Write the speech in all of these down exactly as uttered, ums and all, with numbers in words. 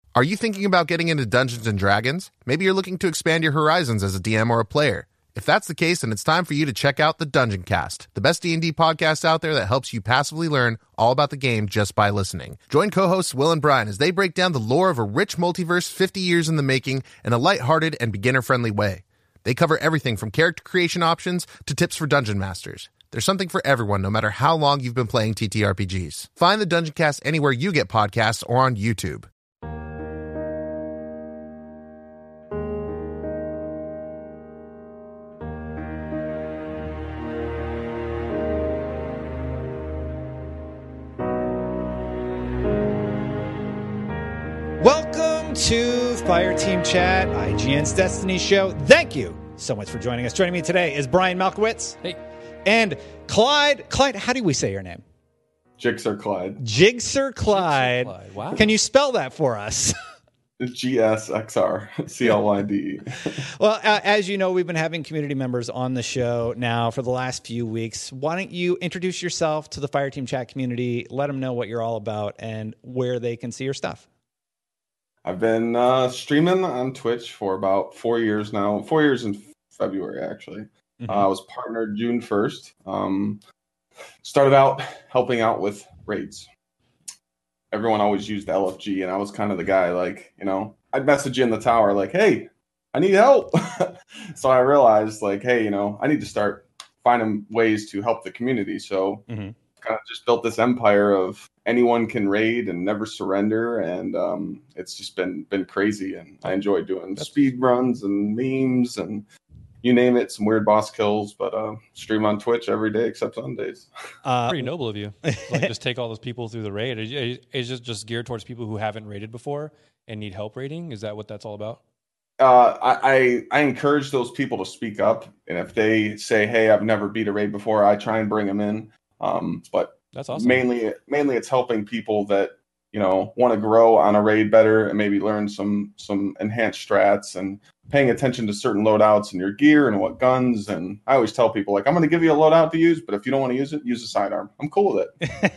Are you thinking about getting into Dungeons and Dragons? Maybe you're looking to expand your horizons as a D M or a player. If that's the case, then it's time for you to check out the Dungeon Cast, the best D and D podcast out there that helps you passively learn all about the game just by listening. Join co-hosts Will and Brian as they break down the lore of a rich multiverse fifty years in the making in a lighthearted and beginner-friendly way. They cover everything from character creation options to tips for dungeon masters. There's something for everyone, no matter how long you've been playing T T R P Gs. Find the Dungeon Cast anywhere you get podcasts or on YouTube. Welcome to Fire Team Chat, I G N's Destiny show. Thank you so much for joining us. Joining me today is Brian Malkowitz. Hey. And Clyde. Clyde, how do we say your name? Jigsaw Clyde. Jigsaw Clyde. Jigsaw Clyde. Wow. Can you spell that for us? G S X R C L Y D E. Well, uh, as you know, we've been having community members on the show now for the last few weeks. Why don't you introduce yourself to the Fire Team Chat community, let them know what you're all about and where they can see your stuff. I've been uh, streaming on Twitch for about four years now. Four years in February, actually. Mm-hmm. Uh, I was partnered June first. Um, started out helping out with raids. Everyone always used L F G, and I was kind of the guy, like, you know, I'd message you in the tower, like, hey, I need help. So I realized, like, hey, you know, I need to start finding ways to help the community. So mm-hmm. kind of just built this empire of anyone can raid and never surrender, and um, it's just been been crazy. And I enjoy doing That's... speed runs and memes and you name it, some weird boss kills. But uh, stream on Twitch every day except Sundays. Uh, Pretty noble of you. Like, just take all those people through the raid. Is just just geared towards people who haven't raided before and need help raiding? Is that what that's all about? Uh, I, I I encourage those people to speak up, and if they say, "Hey, I've never beat a raid before," I try and bring them in. Um, but That's awesome. Mainly, mainly it's helping people that, you know, want to grow on a raid better and maybe learn some some enhanced strats and paying attention to certain loadouts in your gear and what guns. And I always tell people, like, I'm going to give you a loadout to use, but if you don't want to use it, use a sidearm. I'm cool with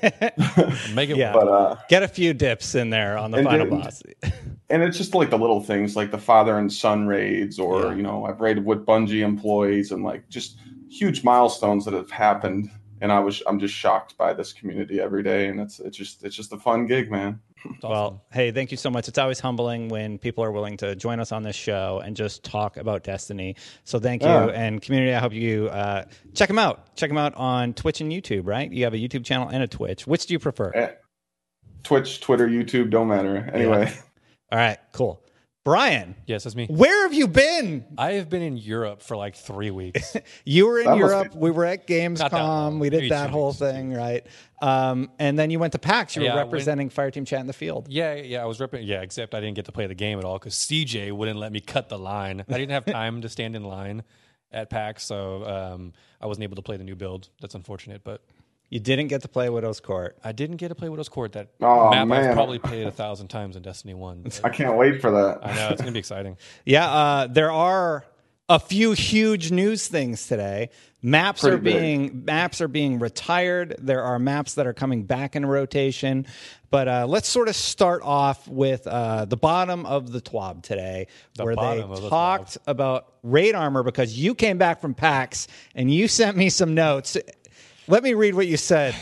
it. Make it yeah. work. But, uh, get a few dips in there on the and, final and, boss. And it's just like the little things, like the father and son raids, or yeah. you know, I've raided with Bungie employees, and like just huge milestones that have happened. And I was, I'm just shocked by this community every day, and it's, it's just, it's just a fun gig, man. Awesome. Well, hey, thank you so much. It's always humbling when people are willing to join us on this show and just talk about Destiny. So thank you, yeah. And community, I hope you uh, check them out. Check them out on Twitch and YouTube, right? You have a YouTube channel and a Twitch. Which do you prefer? Yeah. Twitch, Twitter, YouTube, don't matter. Anyway. Yeah. All right, cool. Brian. Yes, that's me. Where have you been? I have been in Europe for like three weeks. You were in that Europe. We were at Gamescom. We did Maybe that whole weeks. thing, right? Um, and then you went to PAX. You yeah, were representing went, Fire Team Chat in the field. Yeah, yeah, I was repping. Yeah, except I didn't get to play the game at all because C J wouldn't let me cut the line. I didn't have time to stand in line at PAX, so um, I wasn't able to play the new build. That's unfortunate, but... You didn't get to play Widow's Court. I didn't get to play Widow's Court. That oh, map man. I've probably played a thousand times in Destiny one. I can't wait for that. I know, it's going to be exciting. Yeah, uh, there are a few huge news things today. Maps Pretty are being big. maps are being retired. There are maps that are coming back in rotation. But uh, let's sort of start off with uh, the bottom of the T W A B today, the where they the talked about raid armor because you came back from PAX and you sent me some notes. Let me read what you said.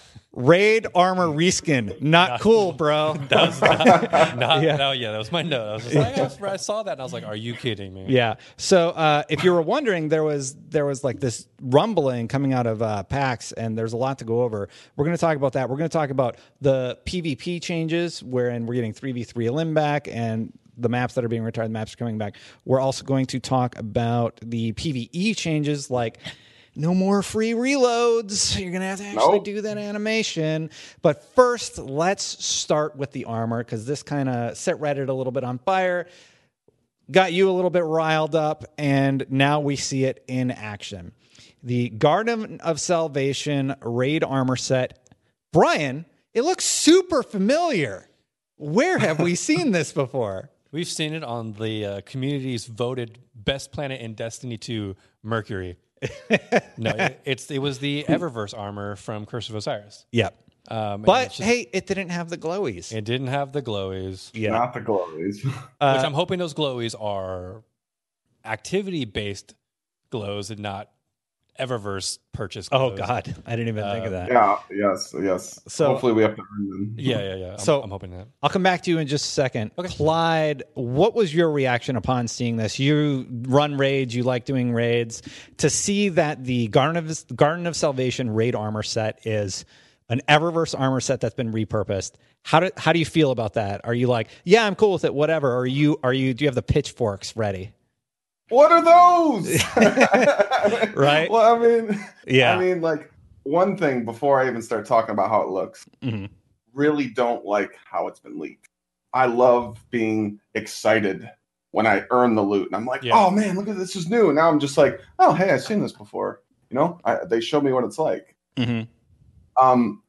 Raid armor reskin. Not, not cool, bro. That was not, not yeah. No, yeah, that was my note. I was just like, I, was, I saw that and I was like, are you kidding me? Yeah. So uh, if you were wondering, there was there was like this rumbling coming out of uh, PAX, and there's a lot to go over. We're going to talk about that. We're going to talk about the PvP changes, wherein we're getting three v three Elim back, and the maps that are being retired, the maps are coming back. We're also going to talk about the PvE changes, like... No more free reloads. You're going to have to actually nope. do that animation. But first, let's start with the armor, because this kind of set Reddit a little bit on fire, got you a little bit riled up, and now we see it in action. The Garden of Salvation raid armor set. Brian, it looks super familiar. Where have we seen this before? We've seen it on the uh, community's voted best planet in Destiny two, Mercury. no, it, it's it was the Eververse armor from Curse of Osiris. Yep. Um, and But it's just- hey, it didn't have the glowies. it didn't have the glowies, Yeah. Not the glowies. Uh, which I'm hoping those glowies are activity-based glows and not Eververse purchase oh glows. God, I didn't even think of that. yeah, yes, yes. So- hopefully we have to earn them. Yeah, yeah, yeah. I'm, So- I'm hoping that. I'll come back to you in just a second. Okay. Clyde, what was your reaction upon seeing this? You run raids, you like doing raids. To see that the Garden of, Garden of Salvation raid armor set is an Eververse armor set that's been repurposed. How do how do you feel about that? Are you like, yeah, I'm cool with it, whatever? Or are you are you do you have the pitchforks ready? What are those? Right? Well, I mean, Yeah. I mean, like one thing before I even start talking about how it looks, Mhm. really don't like how it's been leaked. I love being excited when I earn the loot, and I'm like, Yeah. oh man, look at this is new. And now I'm just like, oh hey, I've seen this before. You know, I, they showed me what it's like. Mhm. Um,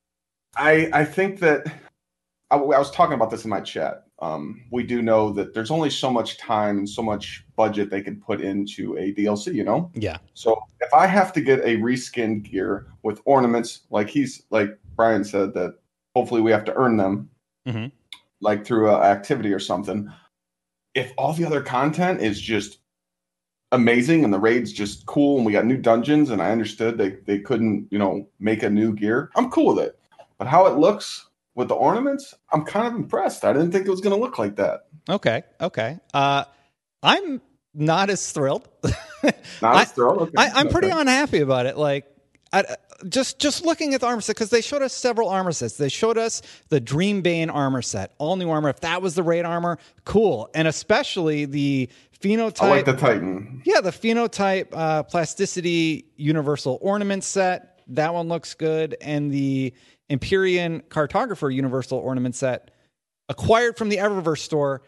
I I think that I, I was talking about this in my chat. Um, we do know that there's only so much time and so much budget they can put into a D L C. You know, Yeah. so if I have to get a reskinned gear with ornaments, like he's like Brian said, that hopefully we have to earn them, Mhm. like through an activity or something. If all the other content is just amazing and the raid's just cool and we got new dungeons and I understood they, they couldn't, you know, make a new gear, I'm cool with it. But how it looks with the ornaments, I'm kind of impressed. I didn't think it was going to look like that. Okay. Okay. Uh, I'm not as thrilled. Not I- as thrilled. Okay. I, I'm pretty Okay. unhappy about it. Like, I, just just looking at the armor set, because they showed us several armor sets. They showed us the Dreambane armor set, all new armor. If that was the raid armor, cool. And especially the phenotype. I like the Titan. Yeah, the phenotype uh, plasticity universal ornament set. That one looks good. And the Empyrean cartographer universal ornament set acquired from the Eververse store.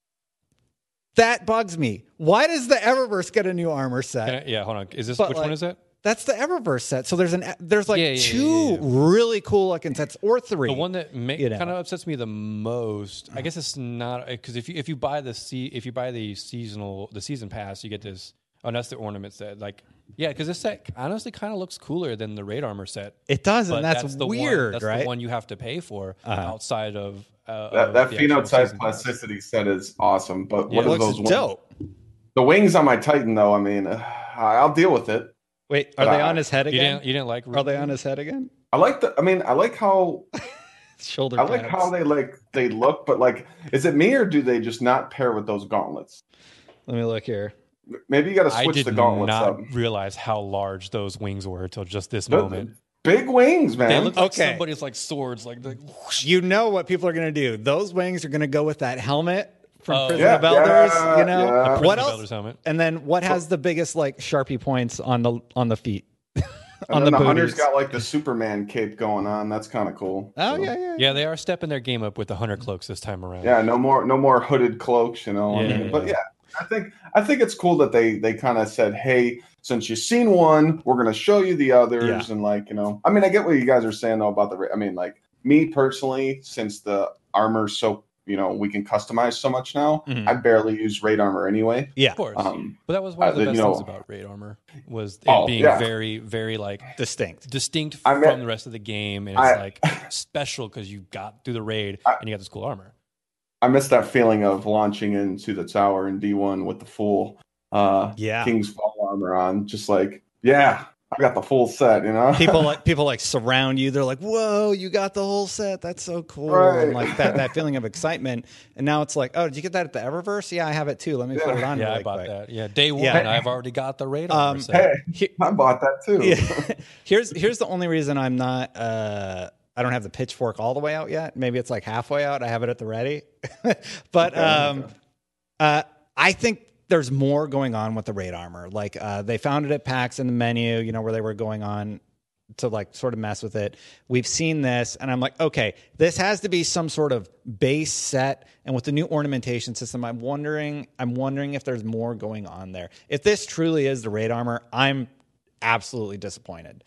That bugs me. Why does the Eververse get a new armor set? Can I- yeah, hold on. Is this But, which like, one is that? That's the Eververse set. So there's an there's like Yeah, yeah, two yeah, yeah. really cool looking sets, or three. The one that ma- you know. kind of upsets me the most, I guess it's not because if you if you buy the se- if you buy the seasonal the season pass, you get this. Oh, that's the ornament set. Like, yeah, because this set honestly kind of looks cooler than the raid armor set. It does, But and that's, the weird, one, that's right? the one you have to pay for Uh-huh. outside of uh, That, of that the actual phenotype season pass. plasticity set is awesome. But Yeah, what it are Looks those wings? dope. The wings on my Titan, though, I mean, uh, I'll deal with it. Wait, are But they I- on his head You again? didn't you didn't like Are they on his head again? I like the. I mean, I like how Shoulder I like pads. how they like they look, but like, is it me or do they just not pair with those gauntlets? Let me look here. Maybe you got to I switch did the gauntlets not up. realize how large those wings were until just this They're moment. Big wings, man. They look like Okay. somebody's like swords, like the, You know what people are going to do. Those wings are going to go with that helmet from Oh. Prison Yeah, of Elders, yeah, you know? yeah. A What Prison of else? Elders helmet. And then what has the biggest like Sharpie points on the on the feet? and on then the the, hunter's booties. got like the Superman cape going on. That's kind of cool. Oh So, yeah, yeah. Yeah, they are stepping their game up with the hunter cloaks this time around. Yeah, no more, no more hooded cloaks, you know. I Yeah, mean, yeah, but yeah. yeah, I think I think it's cool that they they kind of said, hey, since you've seen one, we're gonna show you the others, Yeah. and like you know, I mean, I get what you guys are saying though about the. ra- I mean, like me personally, since the armor's so you know we can customize so much now, Mhm. I barely use raid armor anyway. Yeah. Of course. Um, But that was one of uh, the you best know- things about raid armor was it Oh, being yeah. very, very like Distinct. distinct I from mean- the rest of the game, and it's I- like special because you got through the raid I- and you got this cool armor. I miss that feeling of launching into the tower in D one with the full uh, Yeah. King's Fall armor on, just like yeah, I got the full set, you know. People like people like surround you. They're like, "Whoa, you got the whole set! That's so cool!" Right. And like that that feeling of excitement. And now it's like, "Oh, did you get that at the Eververse? Yeah, I have it too. Let me put Yeah. it on." Yeah, really I bought quick. that. Yeah, day one, Yeah. I've already got the raid Um, armor set. Hey, He- I bought that too. Yeah. here's here's the only reason I'm not. Uh, I don't have the pitchfork all the way out yet. Maybe it's like halfway out. I have it at the ready. But Okay, um, okay. uh, I think there's more going on with the raid armor. Like uh, they found it at PAX in the menu, you know, where they were going on to like sort of mess with it. We've seen this, and I'm like, okay, this has to be some sort of base set. And with the new ornamentation system, I'm wondering, I'm wondering if there's more going on there. If this truly is the raid armor, I'm absolutely disappointed.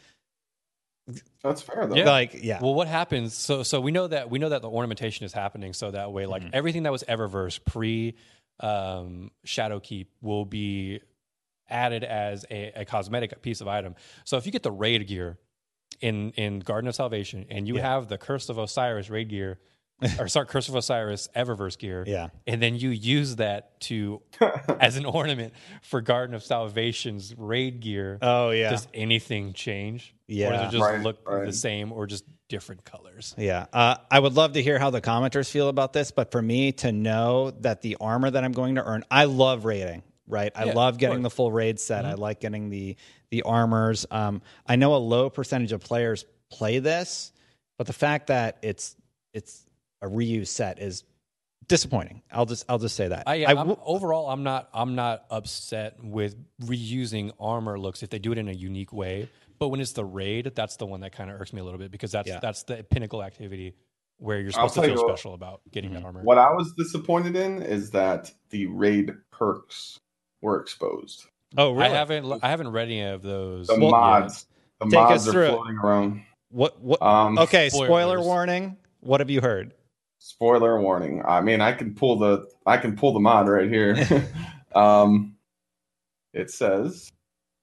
That's fair though. Yeah. Like, yeah. Well, what happens? So, so we know that we know that the ornamentation is happening. So that way, like everything that was Eververse pre um, Shadowkeep will be added as a, a cosmetic piece of item. So if you get the raid gear, in in Garden of Salvation, and you Yeah. have the Curse of Osiris raid gear, or sorry, Curse of Osiris Eververse gear, Yeah. and then you use that to as an ornament for Garden of Salvation's raid gear. Oh, yeah. Does anything change? Or does Yeah. it just Right, look right. the same, or just different colors? Yeah. Uh, I would love to hear how the commenters feel about this, but for me to know that the armor that I'm going to earn, I love raiding, right? I Yeah, love of getting course. the full raid set. I like getting the the armors. Um, I know a low percentage of players play this, but the fact that it's it's a reuse set is disappointing. I'll just I'll just say that. I, yeah, I I'm, w- overall, I'm not I'm not upset with reusing armor looks if they do it in a unique way. But when it's the raid, that's the one that kind of irks me a little bit, because that's Yeah. that's the pinnacle activity where you're I'll supposed to tell feel you what- special about getting that armor. What I was disappointed in is that the raid perks were exposed. oh, really? I haven't I haven't read any of those. The yet. mods, the Take mods us are through it. floating around. What what Um, Okay, spoiler spoilers. warning. What have you heard? Spoiler warning. I mean, I can pull the I can pull the mod right here. um, it says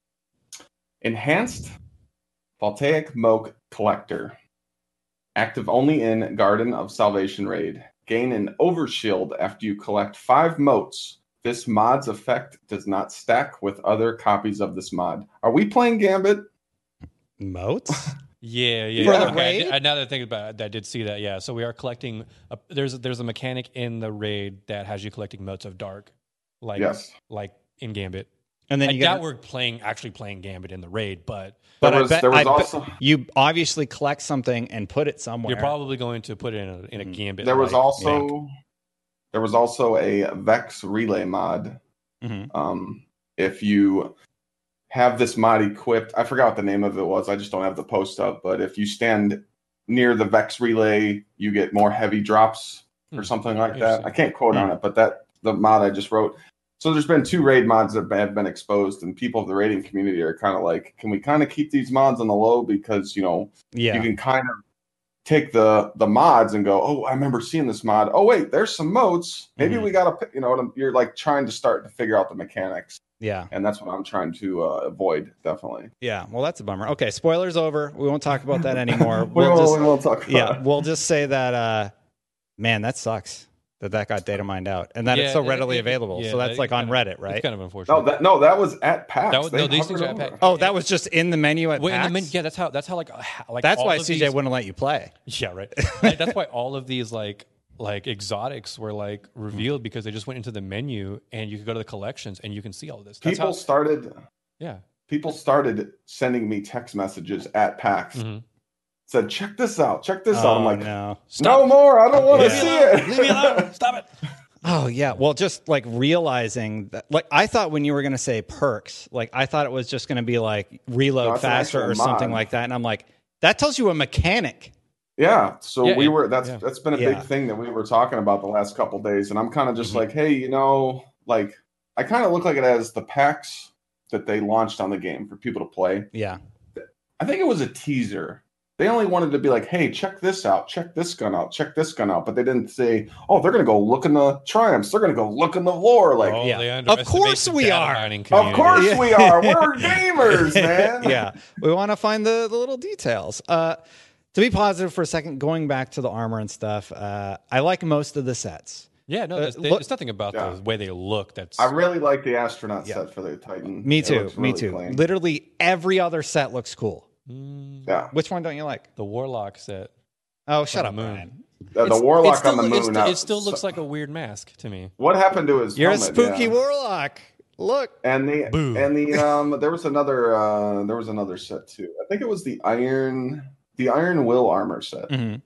enhanced voltaic moke collector, active only in Garden of Salvation raid. Gain an overshield after you collect five motes. This mod's effect does not stack with other copies of this mod. Are we playing Gambit? Moats? Yeah, yeah. For yeah. the Okay, I raid? did- I, now that I think about it, I did see that. Yeah, so we are collecting. A, there's there's a mechanic in the raid that has you collecting motes of dark, like Yes. like in Gambit. And then I you doubt get we're playing actually playing Gambit in the raid, but But There I was- bet, there was I bet also- you obviously collect something and put it somewhere. you're probably going to put it in a in a Gambit. There was like, also there was also a Vex relay mod. Mhm. Um, if you have this mod equipped, I forgot what the name of it was. I just don't have the post up. But if you stand near the Vex relay, you get more heavy drops or Hmm. something like that. Interesting. I can't quote on it, but that the mod I just wrote. So there's been two raid mods that have been exposed, and people of the raiding community are kind of like, can we kind of keep these mods on the low, because you know Yeah. you can kind of take the the mods and go, oh, I remember seeing this mod. Oh wait, there's some modes. Maybe Mhm. we gotta, you know, you're like trying to start to figure out the mechanics, Yeah. and that's what I'm trying to uh, avoid. Definitely. Yeah. Well, that's a bummer. Okay. Spoilers over. We won't talk about that anymore. We We'll won't, just, we won't talk about yeah. it. We'll just say that, uh, man, that sucks that that got data mined out and that Yeah, it's so it- readily it- available. yeah, so that's that- like on kind of- Reddit, right? It's kind of unfortunate. No, that no, that was at PAX. That was- They no, these things hovered are at over. PAX. Oh, that was just in the menu at Wait, in the PAX? min- yeah, that's how that's how like uh, ha- like That's all why of C J these- wouldn't let you play. Yeah, right. Like, that's why all of these like like exotics were like revealed, because they just went into the menu and you could go to the collections and you can see all this. That's People how, started. yeah. People started sending me text messages at PAX. Mhm. Said, check this out. Check this out. Oh, I'm like, no. no more. I don't want to Yeah. see it. Leave me alone. Stop it. Oh yeah, well, just like realizing that, like I thought when you were going to say perks, like I thought it was just going to be like reload No, it's an faster actual or something mod. like that, and I'm like, that tells you a mechanic. Yeah, so Yeah, we and- were that's yeah. that's been a Yeah. big thing that we were talking about the last couple days, and I'm kind of just Mhm. like, hey, you know, like I kind of look like it as the packs that they launched on the game for people to play. Yeah, I think it was a teaser. They only wanted to be like, hey, check this out, check this gun out, check this gun out, but they didn't say, oh, they're gonna go look in the triumphs, they're gonna go look in the lore, like. Oh, yeah. they Of underestimate course the we data are. mining Of community. course Yeah. we are. We're gamers, man. yeah, we want to find the, the little details. Uh, to be positive for a second, going back to the armor and stuff, uh, I like most of the sets. Yeah, no, Uh, there's, look- there's nothing about Yeah. the way they look that's. I really like the astronaut Yeah. set for the Titan. Me It too. looks Me really too. clean. Literally every other set looks cool. Mm, Yeah, Which one don't you like? the Warlock set. Oh, shut the up, moon. Brian. Uh, the It's- warlock it still, on the it's moon. still- uh, it still looks so- like a weird mask to me. What happened to his You're helmet? a spooky Yeah. warlock. Look. And the Boo. and the um there was another uh there was another set too. I think it was the iron the Iron Will armor set. Mhm.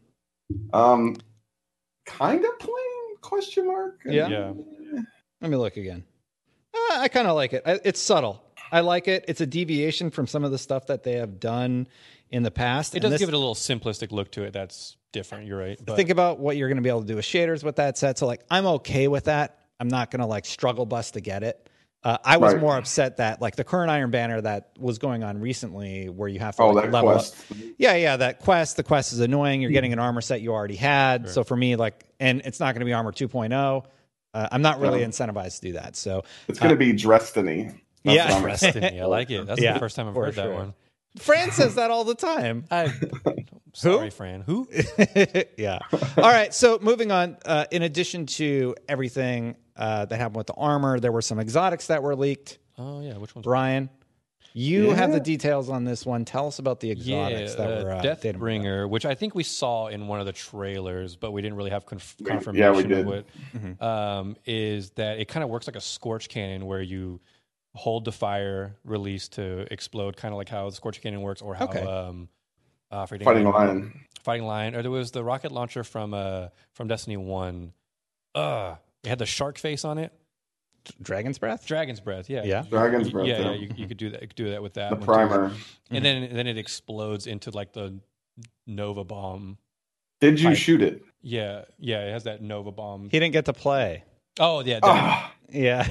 Um kind of plain question mark. Yeah. Yeah. Let me look again. Uh, I kind of like it. I, it's subtle. I like it. It's a deviation from some of the stuff that they have done in the past. It And does this- give it a little simplistic look to it. That's different. You're right. But think about what you're going to be able to do with shaders with that set. So like, I'm okay with that. I'm not going to like struggle bus to get it. Uh, I was Right. more upset that like the current Iron Banner that was going on recently, where you have to Oh, like, that level quest. up. Yeah, yeah, that quest. The quest is annoying. You're getting an armor set you already had. So for me, like, and it's not going to be armor two point oh. Uh, I'm not really No. incentivized to do that. So It's gonna be Drestiny. That's Yeah. what I'm- Destiny, I like it. That's Yeah, the first time I've for heard that sure. one. Fran says that all the time. I, sorry, Fran. Who? Yeah. All right. So moving on. Uh, in addition to everything uh, that happened with the armor, there were some exotics that were leaked. Oh yeah, which one's Brian, you Yeah. have the details on this one. Tell us about the exotics yeah, that were uh, uh, dated. Deathbringer, which I think we saw in one of the trailers, but we didn't really have conf- We- confirmation yeah, we of did. it. Mm-hmm. Um, is that it kind of works like a scorch cannon where you hold the fire release to explode, kind of like how the scorch cannon works, or how Okay. um, uh, forgetting Fighting the name. Lion. Fighting Lion, or there was the rocket launcher from uh from Destiny One. Uh, it had the shark face on it. Dragon's Breath? Dragon's Breath, yeah, Yeah. Dragon's Breath, yeah, yeah. yeah. You, you could do that. You could do that with that. The one, too. primer. and then then it explodes into like the Nova bomb. Did you Pipe. shoot it? Yeah, yeah. It has that Nova bomb. He didn't get to play. Oh yeah, definitely. Ah, Yeah.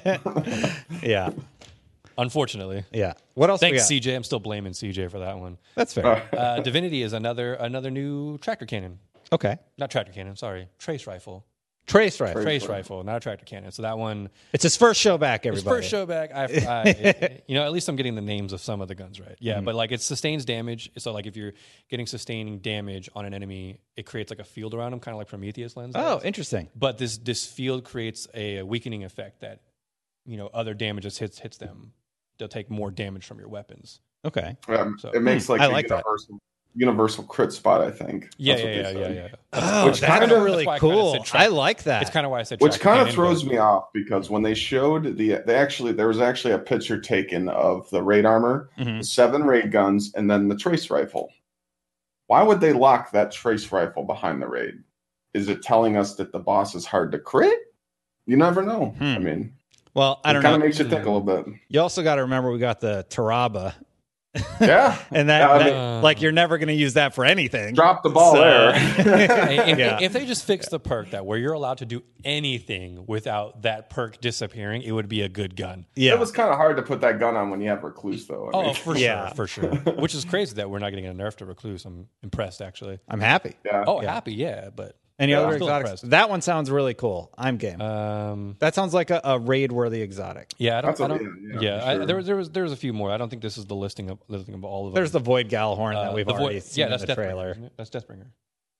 Yeah. Unfortunately. Yeah. What else we Thanks, got? C J. I'm still blaming C J for that one. That's fair. Uh, Divinity is another another new tractor cannon. Okay. Not tractor cannon. Sorry, trace rifle. Trace rifle. Trace rifle. rifle, not a tractor cannon. So that one, It's his first show back, his everybody. first show back. I, I you know, at least I'm getting the names of some of the guns right. Yeah, but like it sustains damage. So like if you're getting sustaining damage on an enemy, it creates like a field around them, kind of like Prometheus lens. Oh, does. interesting. But this this field creates a, weakening effect that, you know, other damages hits hits them. They'll take more damage from your weapons. Okay. Um, So- it makes like I a like that. universal, universal crit spot, I think. Yeah, That's what yeah, they yeah, said. yeah, yeah. Oh, Which that's kinda- really that's why I kinda cool. said track- I like that. It's kind of why I said Which tractor kind of cannon, throws but- me off because when they showed the, they actually there was actually a picture taken of the raid armor, Mhm. the seven raid guns, and then the trace rifle. Why would they lock that trace rifle behind the raid? Is it telling us that the boss is hard to crit? You never know. Hmm. I mean, Well, I it don't kind know. of makes you think a little bit. You also got to remember we got the Taraba. Yeah, And that, Yeah, I that- mean- like, you're never going to use that for anything. drop the ball So- there. Hey, if, Yeah. if they just fix the perk that where you're allowed to do anything without that perk disappearing, it would be a good gun. Yeah. It was kind of hard to put that gun on when you have recluse, though. I Oh, mean, for Yeah. sure, for sure. Which is crazy that we're not getting a nerf to Recluse. I'm impressed, actually. I'm happy. yeah. Oh, Yeah. happy, yeah, but Any Yeah. other Still exotics? impressed. That one sounds really cool. I'm game. um, that sounds like a, a raid-worthy exotic. yeah, I don't. That's I a- don't yeah, yeah, for I, sure. there was there was there was a few more. I don't think this is the listing of listing of all of them. There's the Void Galhorn Uh, that we've the already Void- seen yeah, in that's the Deathbringer, trailer. isn't it? That's Deathbringer.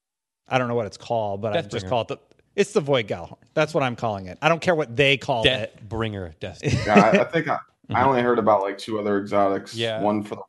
I don't know what it's called, but I just Deathbringer. call it the. It's the Void Galhorn. That's what I'm calling it. I don't care what they call it. Deathbringer, Destiny. Yeah, I, I think I, I only heard about like two other exotics. Yeah. One for the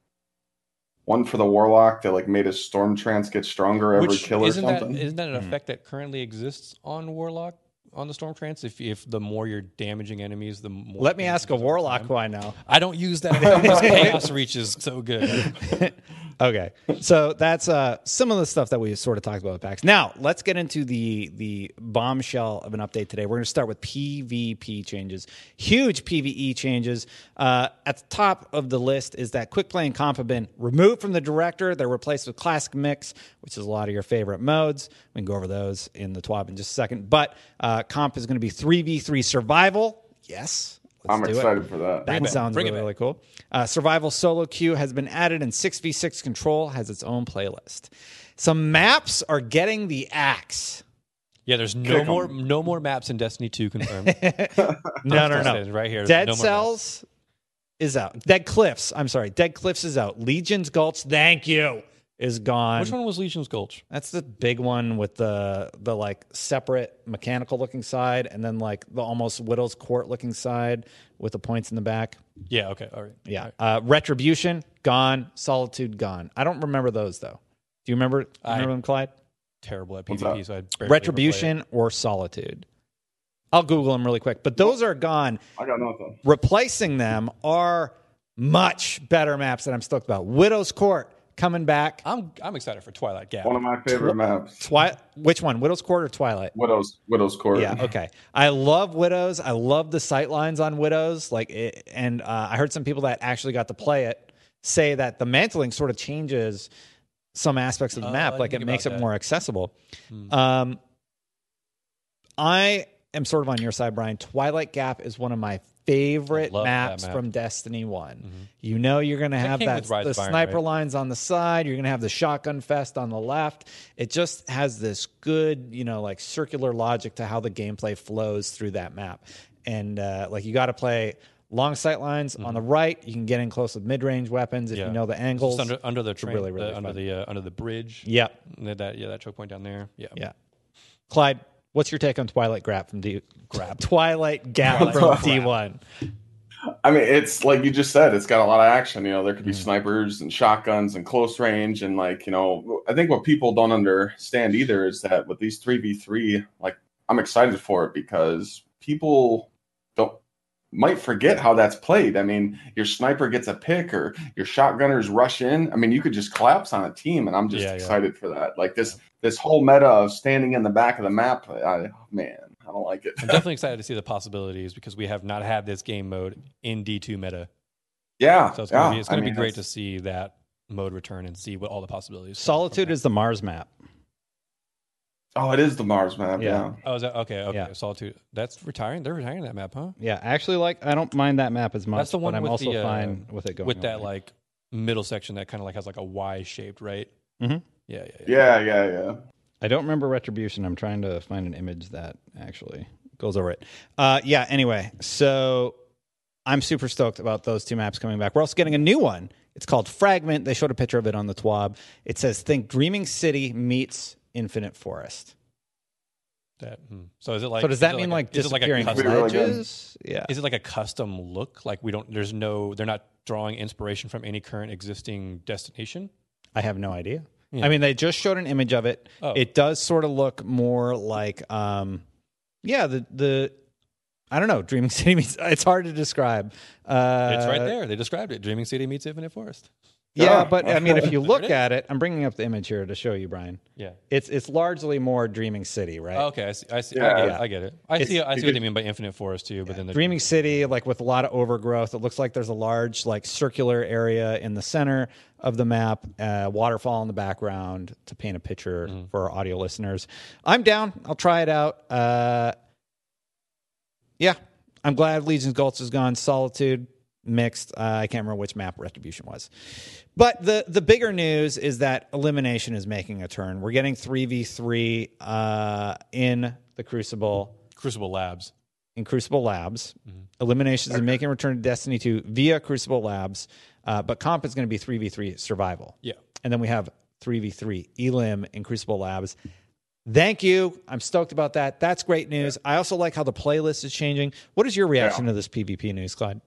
one for the warlock that like made his storm trance get stronger every Which kill or isn't that something. isn't that an effect that currently exists on Warlock on the Storm Trance? If if the more you're damaging enemies, the more. Let me damage ask a does over warlock time. who I know. I don't use that because Chaos Reach is so good. Okay, so that's uh, some of the stuff that we sort of talked about with PAX. Now let's get into the the bombshell of an update today. We're going to start with PvP changes, huge PvE changes. Uh, at the top of the list is that quick play and comp have been removed from the director. They're replaced with classic mix, which is a lot of your favorite modes. We can go over those in the T W A B in just a second. But uh, comp is going to be three v three survival. Yes. Let's I'm do it. excited for that. That it sounds Bring it really, back. really cool. Uh, Survival Solo Queue has been added, and six v six Control has its own playlist. Some maps are getting the axe. Yeah, there's no Kick 'em. more no more maps in Destiny two confirmed. No, no, It no. says right here. Dead no more Cells is out. Dead Cliffs, I'm sorry. Dead Cliffs is out. Legion's Gulch, thank you, is gone. maps. Which one was Legion's Gulch? That's the big one with the the like separate mechanical looking side, and then like the almost Widow's Court looking side with the points in the back. Yeah, okay, all right. Yeah. All right. Uh, Retribution, gone. Solitude, gone. I don't remember those, though. Do you remember, do you I- remember them, Clyde? Terrible at What's PvP, that? so I barely ever play Retribution or Solitude? I'll Google them really quick. But those are gone. I got nothing. Replacing them are much better maps that I'm stoked about. Widow's Court coming back. it. I'm I'm excited for Twilight Gap. One of my favorite maps. Twi- Which one? Widow's Court or Twilight? Widows Widows Court. Yeah, okay. I love Widows. I love the sight lines on Widows. Like, it, and uh, I heard some people that actually got to play it say that the mantling sort of changes some aspects of the Oh, map. I Like, didn't it think makes about it that. more accessible. Hmm. Um, I am sort of on your side, Brian. Twilight Gap is one of my favorite I love that maps map. from Destiny one. You know you're going to have came that with Rise the of Iron, sniper right? lines on the side. You're going to have the shotgun fest on the left. It just has this good, you know, like circular logic to how the gameplay flows through that map. And uh, like you got to play long sight lines. Mm-hmm. On the right, you can get in close with mid-range weapons if yeah. you know the angles. Just under under the train, really, really the, under the uh, under the bridge. Yeah, that yeah that choke point down there. Yeah, yeah. Clyde, what's your take on Twilight Grap from D? Grap Twilight Gap from D one. I mean, it's like you just said, it's got a lot of action. You know, there could be mm. snipers and shotguns and close range. And like, you know, I think what people don't understand either is that with these three v three, like I'm excited for it because people don't might forget how that's played. I mean, your sniper gets a pick or your shotgunners rush in. I mean, you could just collapse on a team. And I'm just yeah, excited yeah. for that. Like this, this whole meta of standing in the back of the map, I, man. I don't like it. I'm definitely excited to see the possibilities because we have not had this game mode in D two meta. Yeah. So it's going yeah. to be, it's going to mean, be great to see that mode return and see what all the possibilities. Solitude is the Mars map. Oh, it is the Mars map. Yeah. yeah. Oh, is that okay? Okay. Yeah. Solitude. That's retiring. They're retiring that map, huh? Yeah. Actually, like I don't mind that map as much. That's the one but I'm with also the, uh, fine with it going with that away. like middle section that kind of like has like a Y shaped, right? Mm-hmm. Yeah, yeah, yeah. Yeah, yeah, yeah. I don't remember Retribution. I'm trying to find an image that actually goes over it. Uh, yeah, anyway, so I'm super stoked about those two maps coming back. We're also getting a new one. It's called Fragment. They showed a picture of it on the TWAB. It says, think Dreaming City meets Infinite Forest. That, hmm. So is it like? So does that mean like, like a, disappearing like ledges? Yeah. Is it like a custom look? Like we don't. There's no. They're not drawing inspiration from any current existing destination. I have no idea. Yeah. I mean, they just showed an image of it. Oh. It does sort of look more like, um, yeah, the the. I don't know. Dreaming City meets. It's hard to describe. Uh, it's right there. They described it. Dreaming City meets Infinite Forest. Yeah, but I mean, if you look at it, I'm bringing up the image here to show you, Brian. Yeah, it's it's largely more Dreaming City, right? Oh, okay, I see. I see. Yeah. I, get it, I get it. I It's, see. I see what they mean by Infinite Forest too. But yeah. then the Dreaming City, like with a lot of overgrowth, it looks like there's a large, like circular area in the center of the map, uh, waterfall in the background to paint a picture mm-hmm. for our audio listeners. I'm down. I'll try it out. Uh, yeah, I'm glad Legion's Gulch is gone. Solitude. Mixed. Uh, I can't remember which map Retribution was. But the, the bigger news is that Elimination is making a turn. We're getting three v three uh, in the Crucible. Crucible Labs. In Crucible Labs. Mm-hmm. Elimination is making a return to Destiny two via Crucible Labs. Uh, but comp is going to be three v three Survival. Yeah. And then we have three v three Elim in Crucible Labs. Thank you. I'm stoked about that. That's great news. Yeah. I also like how the playlist is changing. What is your reaction yeah. to this PvP news, Clyde?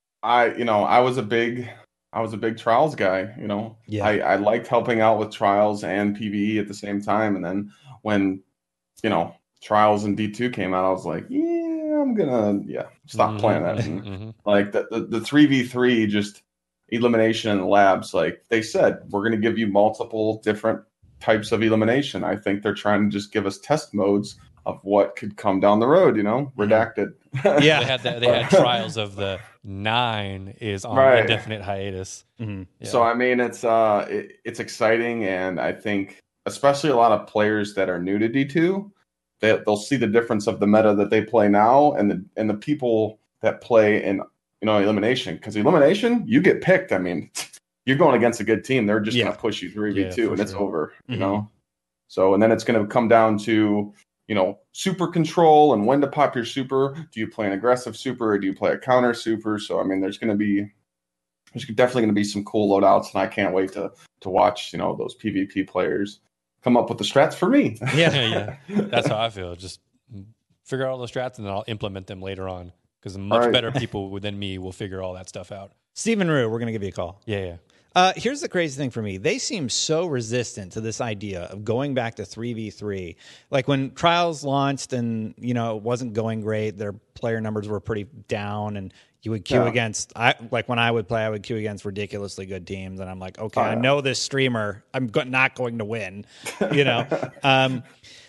I, you know, I was a big, I was a big Trials guy. You know, yeah. I, I liked helping out with Trials and PvE at the same time. And then when, you know, Trials and D two came out, I was like, yeah, I'm gonna, yeah, stop mm-hmm. playing that. And, mm-hmm. Like the the the three v three just elimination in the labs. Like they said, we're gonna give you multiple different types of elimination. I think they're trying to just give us test modes of what could come down the road, you know, redacted. Yeah, they had the, they had trials of the nine is on right. indefinite hiatus. Mm-hmm. Yeah. So I mean, it's uh, it, it's exciting, and I think especially a lot of players that are new to D two, they they'll see the difference of the meta that they play now, and the and the people that play in you know elimination. Because elimination, you get picked. I mean, you're going against a good team. They're just yeah. going to push you three v two, yeah, and sure. it's over. You mm-hmm. know. So and then it's going to come down to, you know, super control and when to pop your super. Do you play an aggressive super or do you play a counter super? So, I mean, there's going to be, there's definitely going to be some cool loadouts, and I can't wait to to watch, you know, those PvP players come up with the strats for me. Yeah, yeah. That's how I feel. Just figure out all the strats and then I'll implement them later on, because much right. better people than me will figure all that stuff out. Stephen Rue, we're going to give you a call. Yeah, yeah. Uh, here's the crazy thing for me. They seem so resistant to this idea of going back to three v three. Like when Trials launched and, you know, it wasn't going great, their player numbers were pretty down, and you would queue yeah. against, I like when I would play, I would queue against ridiculously good teams, and I'm like, okay, oh, yeah. I know this streamer, I'm go- not going to win, you know? um,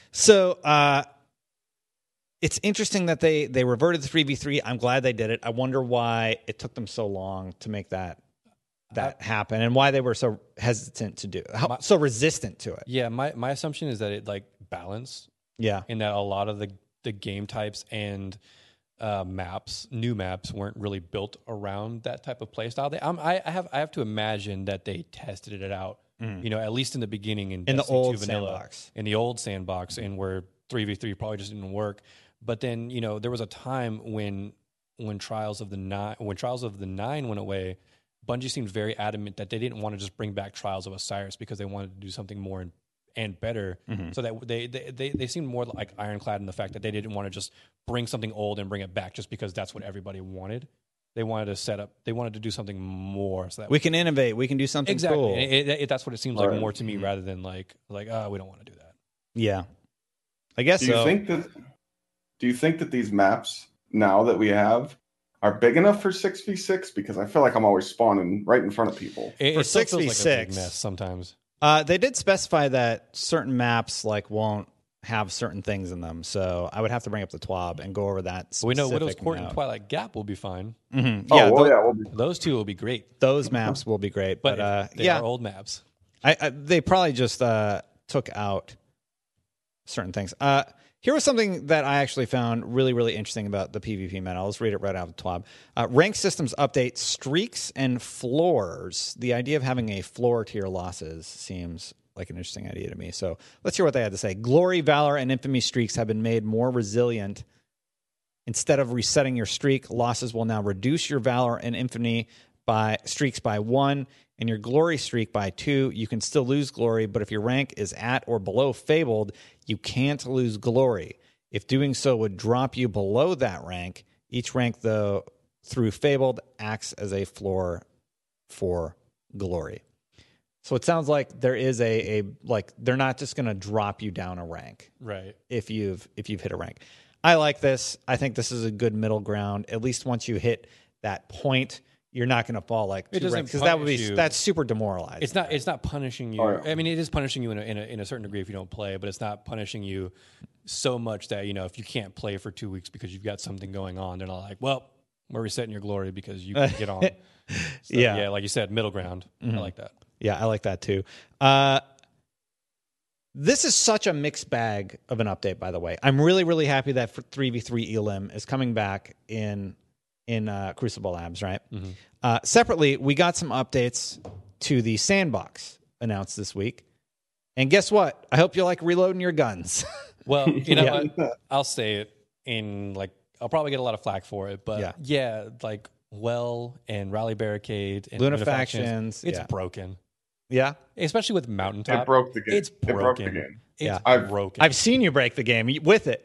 so uh, it's interesting that they, they reverted to three v three. I'm glad they did it. I wonder why it took them so long to make that that happen, and why they were so hesitant to do how, my, so resistant to it. Yeah, my, my assumption is that it like balance. Yeah. In that a lot of the, the game types and uh, maps, new maps, weren't really built around that type of play style. They, um, I, I have I have to imagine that they tested it out, mm. you know, at least in the beginning in, in the old Vanilla, sandbox. In the old sandbox, and where three v three probably just didn't work. But then, you know, there was a time when when Trials of the Nine when Trials of the Nine went away, Bungie seemed very adamant that they didn't want to just bring back Trials of Osiris because they wanted to do something more and, and better. Mm-hmm. So that they, they they they seemed more like ironclad in the fact that they didn't want to just bring something old and bring it back just because that's what everybody wanted. They wanted to set up. They wanted to do something more so that we can innovate. We can do something exactly. cool. It, it, it, that's what it seems like right. more to me, rather than like like oh, we don't want to do that. Yeah, I guess. Do so. you think that? Do you think that these maps now that we have are big enough for six v six? Because I feel like I'm always spawning right in front of people. It, For it still six v feels like a big six, mess sometimes. Uh, they did specify that certain maps like won't have certain things in them, so I would have to bring up the T W A B and go over that. We know Widow's specific Court and note. Twilight Gap will be fine. Mm-hmm. Oh, Yeah, well, tho- yeah, we'll be Those two will be great, those maps will be great, but, but uh, they yeah, are old maps. I, I, they probably just uh, took out certain things. Uh, here was something that I actually found really, really interesting about the PvP meta. I'll just read it right out of the T W A B. Uh, rank systems update streaks and floors. The idea of having a floor tier losses seems like an interesting idea to me. So let's hear what they had to say. Glory, Valor, and Infamy streaks have been made more resilient. Instead of resetting your streak, losses will now reduce your Valor and Infamy by streaks by one and your Glory streak by two. You can still lose Glory, but if your rank is at or below Fabled, you can't lose Glory. If doing so would drop you below that rank, each rank, though, through Fabled acts as a floor for Glory. So it sounds like there is a, a like they're not just going to drop you down a rank, Right. if you've if you've hit a rank. I like this. I think this is a good middle ground. At least once you hit that point, you're not going to fall like It two doesn't ranks, because that would be punish you. that's super demoralizing. It's not. It's not punishing you. Oh, yeah. I mean, it is punishing you in a, in a in a certain degree if you don't play, but it's not punishing you so much that you know if you can't play for two weeks because you've got something going on, they're not like, well, we're resetting your Glory because you can get on. So, Yeah. yeah, like you said, middle ground. Mm-hmm. I like that. Yeah, I like that too. Uh, this is such a mixed bag of an update, by the way. I'm really, really happy that for three v three Elim is coming back in in uh, Crucible Labs, right? Mm-hmm. Uh, separately, we got some updates to the sandbox announced this week. And guess what? I hope you like reloading your guns. Well, you know Yeah. what? I'll say it in like I'll probably get a lot of flack for it, but Yeah. yeah, like Well and Rally Barricade and Luna Luna Factions, it's yeah. broken. Yeah? Especially with Mountaintop. It broke the game. It's It broke broken. the game. It's Yeah. I've- broken. I've seen you break the game with it.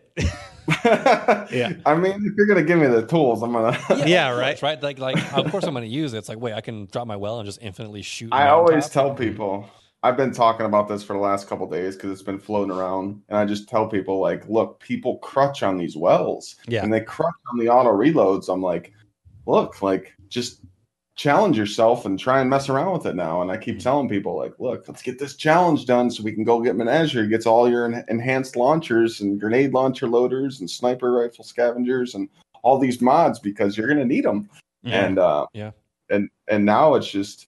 yeah. I mean, if you're gonna give me the tools, I'm gonna. Yeah, of right? course, right? Like, like of course I'm going to use it. It's like, wait, I can drop my well and just infinitely shoot. I Mountaintop? always tell people. I've been talking about this for the last couple of days because it's been floating around, and I just tell people like, look, people crutch on these wells, Yeah. and they crutch on the auto reloads. I'm like, look, like just challenge yourself and try and mess around with it now. And I keep telling people like, look, let's get this challenge done so we can go get Menagerie. It gets all your en- enhanced launchers and grenade launcher loaders and sniper rifle scavengers and all these mods because you're gonna need them. Yeah. And uh, Yeah. and and now it's just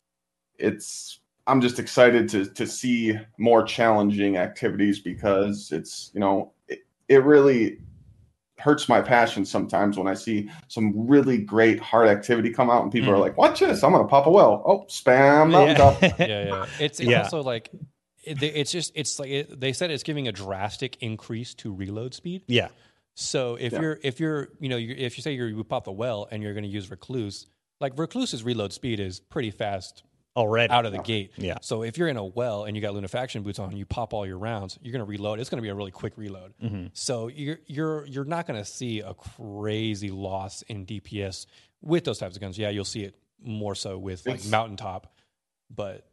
it's. I'm just excited to to see more challenging activities because it's you know it, it really hurts my passion sometimes when I see some really great hard activity come out and people Mhm. are like, watch this, I'm gonna pop a well. Oh, spam mountaintop. Yeah. yeah, yeah. It's, it's Yeah. also like it, it's just it's like it, they said it's giving a drastic increase to reload speed. Yeah. So if Yeah. you're if you're you know you if you say you're, you pop the well and you're going to use Recluse, like Recluse's reload speed is pretty fast Already. out of the gate. Yeah. So if you're in a well and you got Lunafaction boots on, you pop all your rounds, you're going to reload. It's going to be a really quick reload. Mm-hmm. So you're you're you're not going to see a crazy loss in D P S with those types of guns. Yeah, you'll see it more so with like It's- Mountaintop, but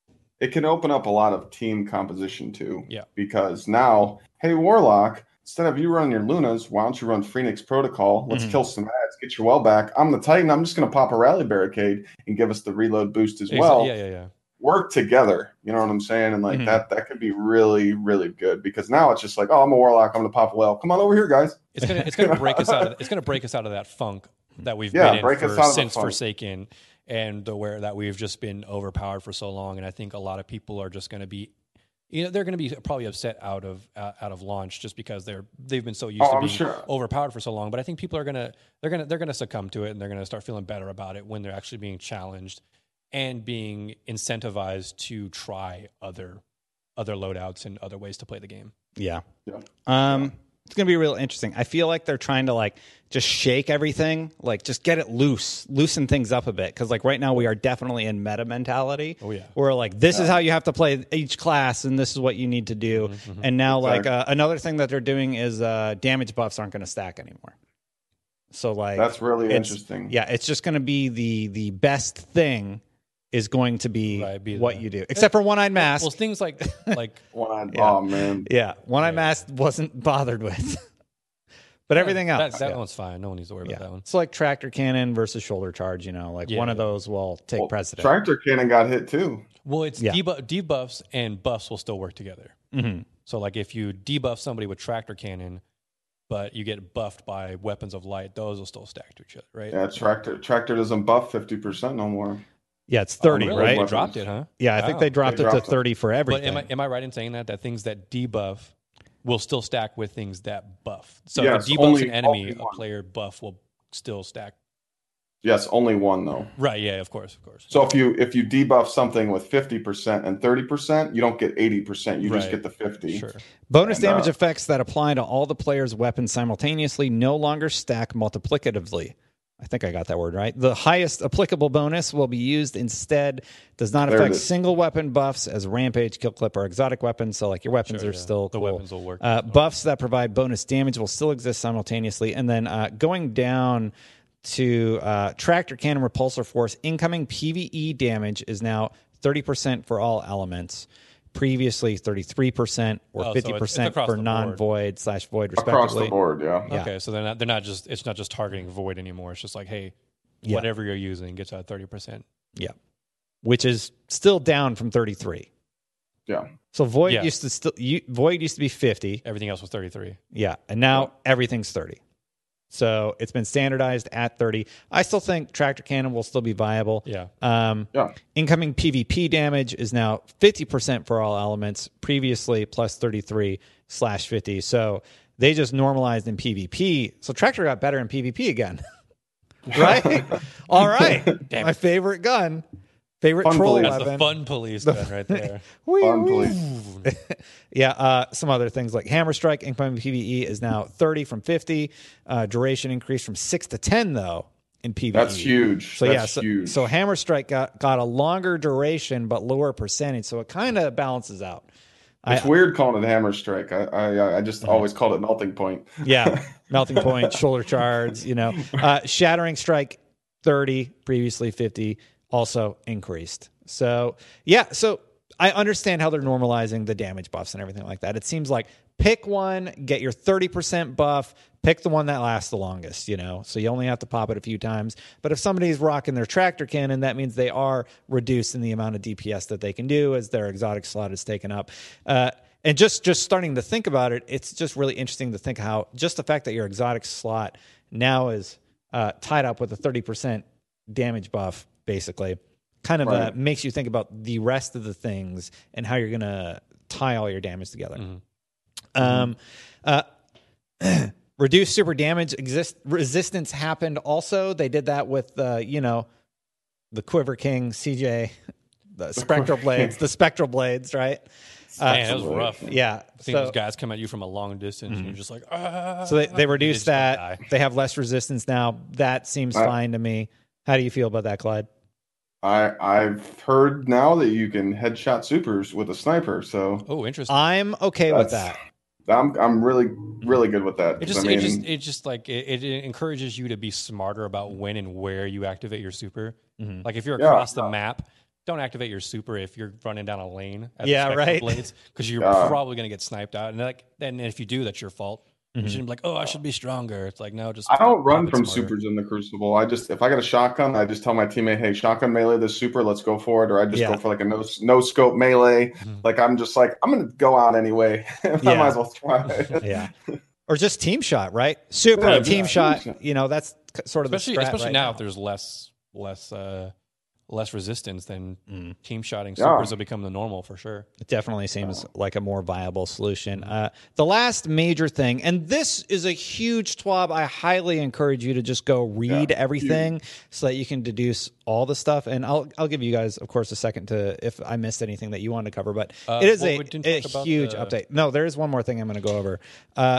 It can open up a lot of team composition too. Yeah. Because now, hey Warlock, instead of you running your Lunas, why don't you run Phoenix Protocol? Let's Mhm. kill some ads, get your well back. I'm the Titan. I'm just going to pop a rally barricade and give us the reload boost as Exa- well. yeah, yeah, yeah. Work together. You know what I'm saying? And like Mhm. that, that could be really, really good because now it's just like, oh, I'm a Warlock. I'm going to pop a well. Come on over here, guys. It's gonna it's gonna break us out of it's gonna break us out of that funk that we've Yeah, been in break us for, out of the since funk. Forsaken, and the where that we've just been overpowered for so long. And I think a lot of people are just going to be, you know, they're going to be probably upset out of uh, out of launch just because they're they've been so used Oh, to I'm being sure. overpowered for so long. But I think people are gonna they're gonna they're gonna succumb to it and they're gonna start feeling better about it when they're actually being challenged and being incentivized to try other other loadouts and other ways to play the game. Yeah. Yeah. Um, It's going to be real interesting. I feel like they're trying to like just shake everything, like just get it loose, loosen things up a bit. Because like right now we are definitely in meta mentality. Oh, yeah. Where like this Yeah. is how you have to play each class and this is what you need to do. Mm-hmm. And now Exactly. like uh, another thing that they're doing is uh, damage buffs aren't going to stack anymore. So like That's really it's- interesting. Yeah, it's just going to be the the best thing is going to be, Right, be what the- you do, except for One-Eyed Mask. Well, things like like One-eyed, Yeah. Oh man, yeah, One-Eyed Yeah. Mask wasn't bothered with, but everything that, else. that yeah. one's fine. No one needs to worry Yeah. about that one. So like tractor cannon versus shoulder charge, you know, like Yeah. one of those will take well, precedent. tractor cannon got hit too. Well, it's Yeah. debuff, debuffs and buffs will still work together. Mhm. So, like, if you debuff somebody with tractor cannon, but you get buffed by weapons of light, those will still stack to each other, right? Yeah, tractor tractor doesn't buff fifty percent no more. Yeah, it's thirty, Oh, Really? right? They dropped it, huh? Yeah, I think Wow. they dropped They it to dropped it. thirty for But everything. am I am I right in saying that that things that debuff will still stack with things that buff? So Yes, if it debuffs only- an enemy, only a one. player buff will still stack. Yes, only one though. Right? Yeah, of course, of course. So if you if you debuff something with fifty percent and thirty percent, you don't get eighty percent. You just Right. get the fifty. Sure. Bonus And, uh, damage effects that apply to all the players' weapons simultaneously no longer stack multiplicatively. I think I got that word right. The highest applicable bonus will be used instead. Does not There it affect is. single weapon buffs as rampage, kill clip, or exotic weapons. So like your weapons Sure, are yeah. still The cool. weapons will work. Uh, buffs that provide bonus damage will still exist simultaneously. And then uh, going down to uh, tractor cannon repulsor force, incoming PvE damage is now thirty percent for all elements. Previously thirty-three percent or Oh, so it's- fifty it's percent across for the board. non-void slash void Across respectively. the board, yeah. Yeah. Okay, so they're not they're not just it's not just targeting void anymore. It's just like, hey, Yeah. whatever you're using gets a thirty percent. Yeah. Which is still down from thirty-three. Yeah. So void Yeah. used to still you, void used to be fifty. Everything else was thirty-three. Yeah, and now everything's thirty. So it's been standardized at thirty. I still think tractor cannon will still be viable. Yeah. Um, Yeah. Incoming PvP damage is now fifty percent for all elements, previously plus thirty-three slash fifty. So they just normalized in PvP. So tractor got better in PvP again. Right? All right. Damn My it. favorite gun. Favorite Fun troll police. That's weapon. the fun police gun right there. Wee, Fun wee. police. Yeah, uh, some other things like Hammer Strike, incoming PvE is now thirty from fifty. Uh, duration increased from six to ten, though, in PvE. That's huge. So, That's yeah, so, huge. so Hammer Strike got, got a longer duration but lower percentage, so it kind of balances out. It's I- weird calling it hammer strike. I I, I just always called it melting point. Yeah, Melting Point, Shoulder Charge, you know. Uh, Shattering Strike, thirty, previously fifty, also increased. So, yeah, so I understand how they're normalizing the damage buffs and everything like that. It seems like pick one, get your thirty percent buff, pick the one that lasts the longest, you know. So you only have to pop it a few times. But if somebody's rocking their tractor cannon, that means they are reduced in the amount of D P S that they can do as their exotic slot is taken up. Uh, and just just starting to think about it, it's just really interesting to think how just the fact that your exotic slot now is uh, tied up with a thirty percent damage buff, basically, kind of uh, Right. makes you think about the rest of the things and how you're going to tie all your damage together. Um, uh, reduced super damage exist resistance happened also. They did that with uh, you know, the Quiver King C J, the spectral blades, the spectral blades, right? Uh, Man, that was rough. yeah. Seeing So, those guys come at you from a long distance, and you're just like, ah. so they, they reduced just gonna that. die. They have less resistance now. That seems Uh, fine to me. How do you feel about that, Clyde? I I've heard now that you can headshot supers with a sniper, so Oh, interesting. I'm okay with That's- that. I'm I'm really really good with that. It 'cause just, I mean, it just, it just like it, it encourages you to be smarter about when and where you activate your super. Mm-hmm. Like if you're Yeah. across the map, don't activate your super if you're running down a lane. At Yeah, the spectral right. Blades, because you're Yeah. probably going to get sniped out, and like then if you do, that's your fault. Mm-hmm. You shouldn't be like, oh, I should be stronger. It's like no, just I don't run pop it from smarter. supers in the Crucible. I just if I got a shotgun, I just tell my teammate, "Hey, shotgun melee this super, let's go for it." Or I just Yeah. go for like a no no scope melee. Like I'm just like I'm gonna go out anyway. I Yeah. might as well try. Yeah. Or just team shot, right? Super Yeah, team just team shot. shot. You know, that's c- sort of especially the strat especially right now, now. if there's less less uh, less resistance, then Mm. team shotting Yeah. supers will become the normal for sure. It definitely seems like a more viable solution. Uh, the last major thing, and this is a huge twab. I highly encourage you to just go read Yeah, everything so that you can deduce all the stuff. And I'll I'll give you guys, of course, a second to if I missed anything that you wanted to cover. But Uh, it is well, a, we didn't a talk about huge the- update. No, there is one more thing I'm going to go over. Uh,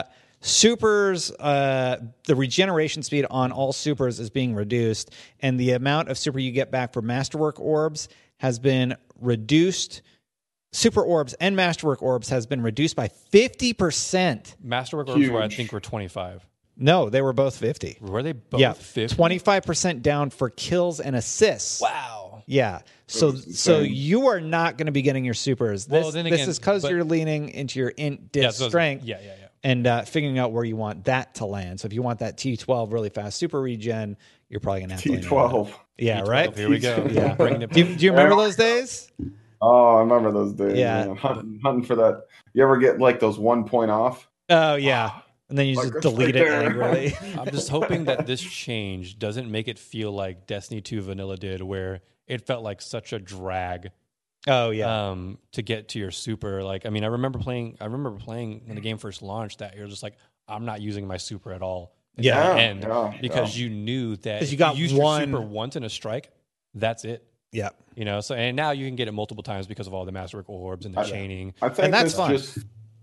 supers, uh, the regeneration speed on all supers is being reduced, and the amount of super you get back for Masterwork orbs has been reduced. Super orbs and Masterwork orbs has been reduced by fifty percent. Masterwork orbs were, I think, were twenty-five. No, they were both fifty. Were they both yeah, fifty? twenty-five percent down for kills and assists. Wow. Yeah. So so you are not going to be getting your supers. This, Well, then this again, is because but- you're leaning into your int Yeah, disc so- strength. Yeah, yeah, yeah. And uh, figuring out where you want that to land. So if you want that T twelve really fast super regen, you're probably going to have to T lean on twelve. that. Yeah, T twelve, right? Here we go. Yeah. Bringing it Do you, do you remember those days? Oh, I remember those days. Yeah. man. Hunting, hunting for that. You ever get like those one point off? Oh, yeah. And then you Like, just it's delete right it there. angrily. I'm just hoping that this change doesn't make it feel like Destiny two Vanilla did, where it felt like such a drag Oh, yeah. um, to get to your super. Like, I mean, I remember playing. I remember playing when the game first launched that you're just like, I'm not using my super at all. at Yeah. the end Yeah, because yeah. you knew that 'Cause you if got used one- your super once in a strike, that's it. yeah. You know, so and now you can get it multiple times because of all the Masterwork orbs and the I- chaining. I think And that's this fun. just.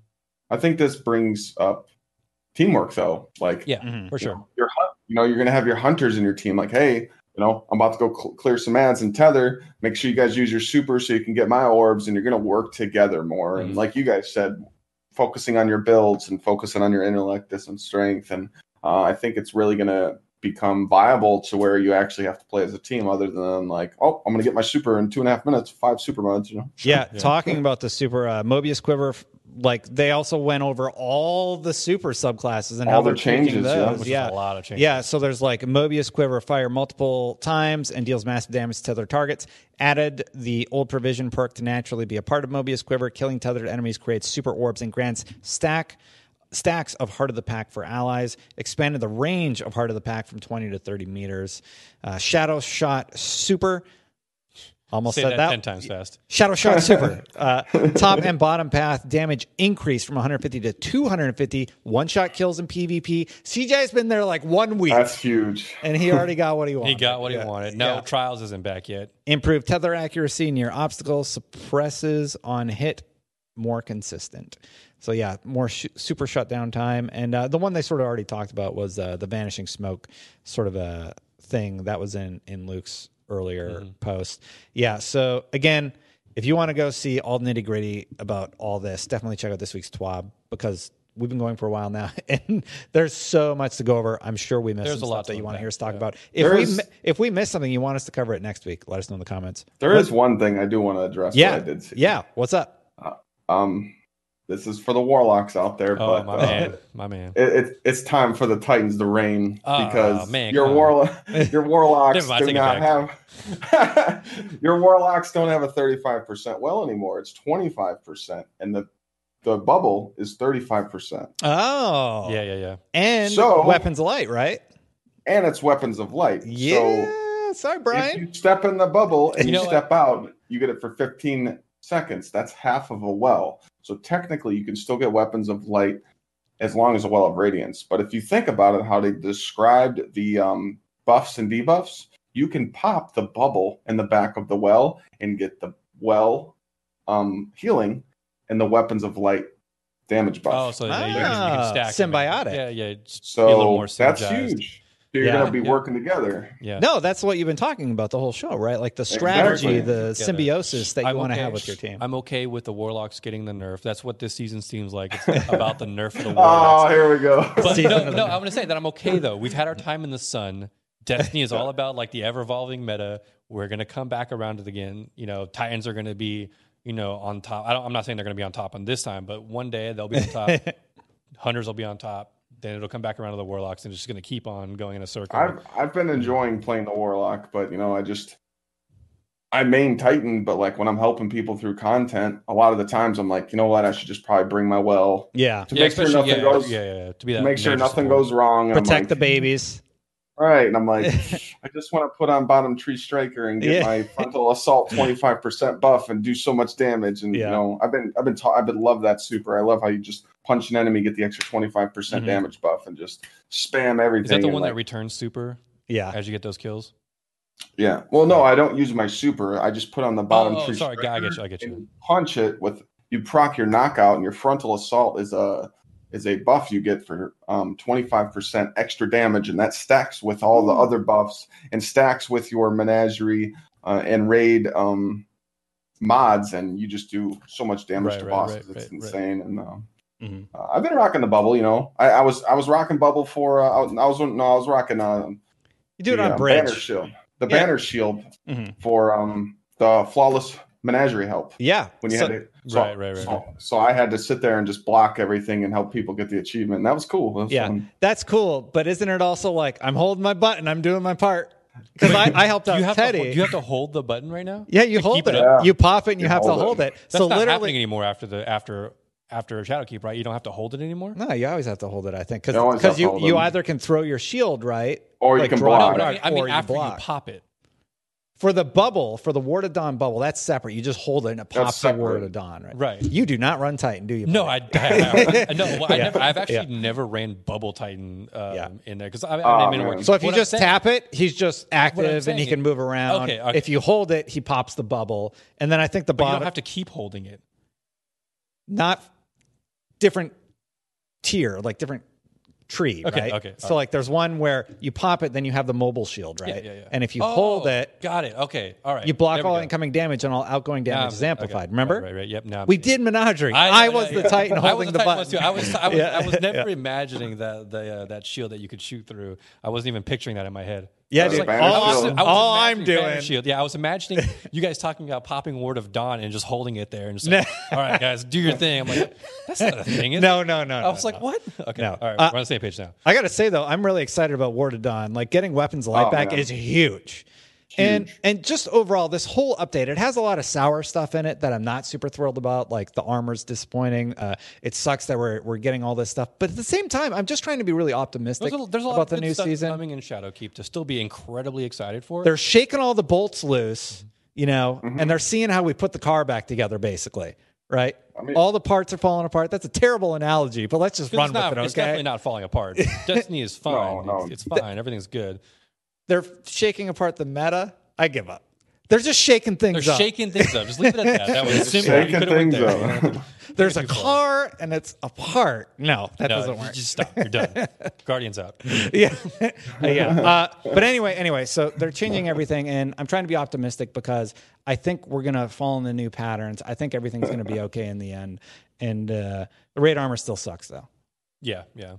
I think this brings up teamwork, though. Like, Yeah, Mhm. for sure. your hunt, you know, you're gonna have your hunters in your team. Like, hey, you know, I'm about to go cl- clear some ads and tether. Make sure you guys use your super so you can get my orbs, and you're gonna work together more. Mhm. And like you guys said, focusing on your builds and focusing on your intellect and strength. And uh, I think it's really gonna become viable to where you actually have to play as a team, other than like, oh, I'm gonna get my super in two and a half minutes, five super modes. You know. Yeah, Yeah. talking about the super uh, Mobius Quiver, like they also went over all the super subclasses and All how the they're tweaking changes, yeah. those. Which yeah, is a lot of changes. yeah. So there's like Mobius Quiver, fire multiple times and deals massive damage to other targets. Added the old provision perk to naturally be a part of Mobius Quiver. Killing tethered enemies creates super orbs and grants stack stacks of Heart of the Pack for allies. Expanded the range of Heart of the Pack from twenty to thirty meters. Uh, Shadow Shot Super. Almost Say said that, that ten times fast. Shadow Shot Super. Uh, top and bottom path damage increased from one hundred fifty to two hundred fifty. One shot kills in PvP. C J's been there like one week, That's huge. and he already got what he wanted. He got what Yeah. he wanted. No, Yeah. Trials isn't back yet. Improved tether accuracy near obstacles. Suppresses on hit. More consistent. So yeah, more sh- super shutdown time. And uh, the one they sort of already talked about was uh, the Vanishing Smoke sort of a thing that was in, in Luke's earlier post. Yeah. So again, if you want to go see all the nitty gritty about all this, definitely check out this week's T W A B, because we've been going for a while now and there's so much to go over. I'm sure we missed There's some a lot stuff that to you want to unpack, hear us talk yeah. about. If There we is- mi- if we miss something, you want us to cover it next week, let us know in the comments. There is one thing I do want to address. Yeah. That I did see. Yeah. What's up? Um, this is for the warlocks out there, Oh, but my uh, man. My man. it, it, it's time for the Titans to reign Oh, because man, your come on. warlock, your warlocks Never mind, do take it not have your warlocks don't have a thirty-five percent well anymore. It's twenty-five percent, and the the bubble is thirty-five percent, Oh. Yeah, yeah, yeah. And So- Weapons of Light, right? and it's weapons of light. Yeah. So Sorry, if Brian. you step in the bubble and You you, know what? step out, you get it for fifteen seconds. That's half of a well. So technically, you can still get weapons of light as long as a well of radiance. But if you think about it, how they described the um, buffs and debuffs, you can pop the bubble in the back of the well and get the well um, healing and the weapons of light damage buff. Oh, so yeah, you, can, you Ah, can stack them. symbiotic. Yeah, yeah. just be a little so more that's synergized. huge. So you're Yeah. going to be Yeah. working together. Yeah. No, that's what you've been talking about the whole show, right? Like the strategy, Exactly. the Together. symbiosis that you I'm want to okay. have with your team. I'm okay with the Warlocks getting the nerf. That's what this season seems like. It's about the nerf of the Oh, Warlocks. here we go. But Season no, of the no, nerf. I'm going to say that I'm okay, though. We've had our time in the sun. Destiny is all about like the ever-evolving meta. We're going to come back around it again. You know, Titans are going to be, you know, on top. I don't, I'm not saying they're going to be on top on this time, but one day they'll be on top. Hunters will be on top. Then it'll come back around to the Warlocks, and it's just going to keep on going in a circle. I've I've been enjoying playing the Warlock, but you know, I just I main Titan, but like when I'm helping people through content, a lot of the times I'm like, you know what, I should just probably bring my well yeah. to yeah, make sure especially nothing yeah, goes yeah, yeah, yeah, to be that to make sure major nothing support. goes wrong. And I'm Protect like, the babies. right, and I'm like, I just want to put on bottom tree striker and get Yeah. my frontal assault twenty-five percent buff and do so much damage. And Yeah. you know, I've been I've been ta- I've been love that super. I love how you just punch an enemy, get the extra twenty-five percent Mhm. damage buff, and just spam everything. Is that the and, one like, that returns super Yeah. as you get those kills? Yeah. Well, no, I don't use my super. I just put on the bottom Oh, tree sorry. striker I get you. I get you. and punch it with you proc your knockout, and your frontal assault is a is a buff you get for um, twenty-five percent extra damage, and that stacks with all the other buffs and stacks with your Menagerie uh, and Raid um, mods, and you just do so much damage Right, to right, bosses. right, it's right, insane. And uh, Mhm. uh, I've been rocking the bubble. You know, I, I was I was rocking bubble for uh, I was I was- no I was rocking uh, You do it the, on uh, bridge. banner shield, the Yeah. banner shield Mhm. for um, the flawless Menagerie help. Yeah. When you So- had to, so, Right, right, right, so, right. so I had to sit there and just block everything and help people get the achievement. And that was cool. It was yeah, fun. that's cool. But isn't it also like I'm holding my button, I'm doing my part? Because I, I helped Do out you have Teddy. to, do you have to hold the button right now? yeah, you to hold keep it. it up? You pop it and you, You have to hold it. hold it. That's so not literally, happening anymore after the after after Shadowkeep, right? You don't have to hold it anymore. no, you always have to hold it. I think You always because have to you hold you them. either can throw your shield right, Or you like can draw block. a No, but I card, mean, I mean or you after you block. pop it. For the bubble, for the Ward of Dawn bubble, that's separate. You just hold it and it pops the separate. Ward of Dawn, right? Right. You do not run Titan, do you? No, buddy? I, I, no, well, I Yeah. never, I've actually Yeah. never ran Bubble Titan um, Yeah. in there because I, I, Oh, I mean, man. So if you what I'm just saying- tap it, he's just active and saying he can is- move around. Okay, okay. If you hold it, he pops the bubble, and then I think the but you bottom don't have to keep holding it. not different tier, like different tree, Okay, right? okay, So all right. like there's one where you pop it, then you have the mobile shield, right? Yeah, yeah, yeah. And if you Oh, hold it, got it. Okay, all right. you block There we all go. incoming damage and all outgoing damage Now is I'm- amplified. okay. Remember? Right, right, right. Yep. Now I'm We seeing. did Menagerie. I, I, know, was yeah, the yeah. Titan I was holding the the Titan button. once too. I was, I was, Yeah. I was never Yeah. imagining that the uh, that shield that you could shoot through. I wasn't even picturing that in my head. Yeah, I was dude. banner all, I was, shield. I was all I'm imagining banner doing. shield. Yeah, I was imagining you guys talking about popping Ward of Dawn and just holding it there and just like, all right, guys, do your thing. I'm like, that's not a thing. Is No, it? no, no. I no, was like, no. what? Okay, No. all right, Uh, we're on the same page now. I got to say though, I'm really excited about Ward of Dawn. Like getting weapons light Oh, back man. is huge. And Huge. and just overall, this whole update, it has a lot of sour stuff in it that I'm not super thrilled about. Like the armor's disappointing. Uh, it sucks that we're we're getting all this stuff, but at the same time, I'm just trying to be really optimistic There's a, there's a lot about of the good new stuff season. coming in Shadowkeep to still be incredibly excited for. They're shaking all the bolts loose, you know, Mm-hmm. and they're seeing how we put the car back together, basically. Right? I mean- all the parts are falling apart. That's a terrible analogy, but let's just 'Cause run it's not, with it. It's Okay. definitely not falling apart. Destiny is fine. No, no. It's, it's fine. Everything's good. They're shaking apart the meta. I give up. They're just shaking things They're up. shaking things up. Just leave it at that. That was simple. You Shaking could've went things there. up. You don't have to- There's a too far. car and it's apart. No, that No, doesn't you work. just stop. You're done. Guardians out. yeah, yeah. Uh, but anyway, anyway, so they're changing everything, and I'm trying to be optimistic because I think we're gonna fall in the new patterns. I think everything's gonna be okay in the end. And uh, the raid armor still sucks, though. Yeah, yeah.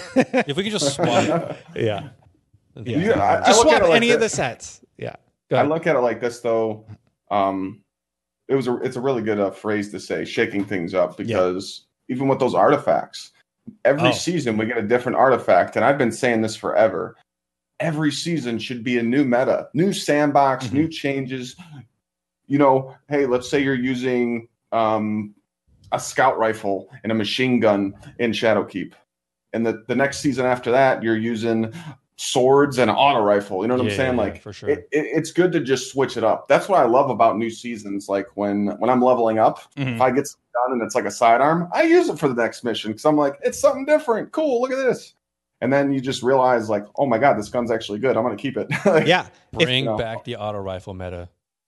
If we could just swap. Yeah, yeah. You- I, I Just look swap at it like any of the this. sets. Yeah, go I ahead. look at it like this though. Um, it was a, it's a really good uh, phrase to say, shaking things up, because even with those artifacts, every Oh. season we get a different artifact, and I've been saying this forever. Every season should be a new meta, new sandbox, Mhm. new changes. You know, hey, let's say you're using um, a scout rifle and a machine gun in Shadowkeep, and the, the next season after that, you're using swords and an auto rifle. You know what Yeah, I'm saying? yeah, Like, for sure. it, it, it's good to just switch it up. That's what I love about new seasons. Like when when I'm leveling up, Mhm. if I get something done and it's like a sidearm, I use it for the next mission because I'm like, it's something different. Cool, look at this. And then you just realize, like, oh my god, this gun's actually good. I'm gonna keep it. Like, Yeah, if- Bring no. back the auto rifle meta.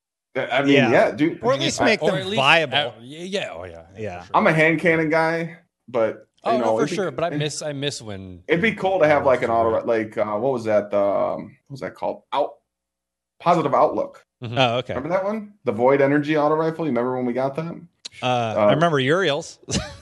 I mean, Yeah. yeah, dude. or at least I- make Or them at least- viable. uh, yeah, yeah, oh yeah. Yeah. for sure. I'm a hand cannon guy, but Oh, you no, know, for it'd be- sure. But I miss I miss when It'd be cool to have like an auto, Right. like uh, what was that? Um, what was that called? Out, positive outlook. Oh, okay. Remember that one? The Void Energy auto rifle. You remember when we got that? Uh, I remember Uriel's.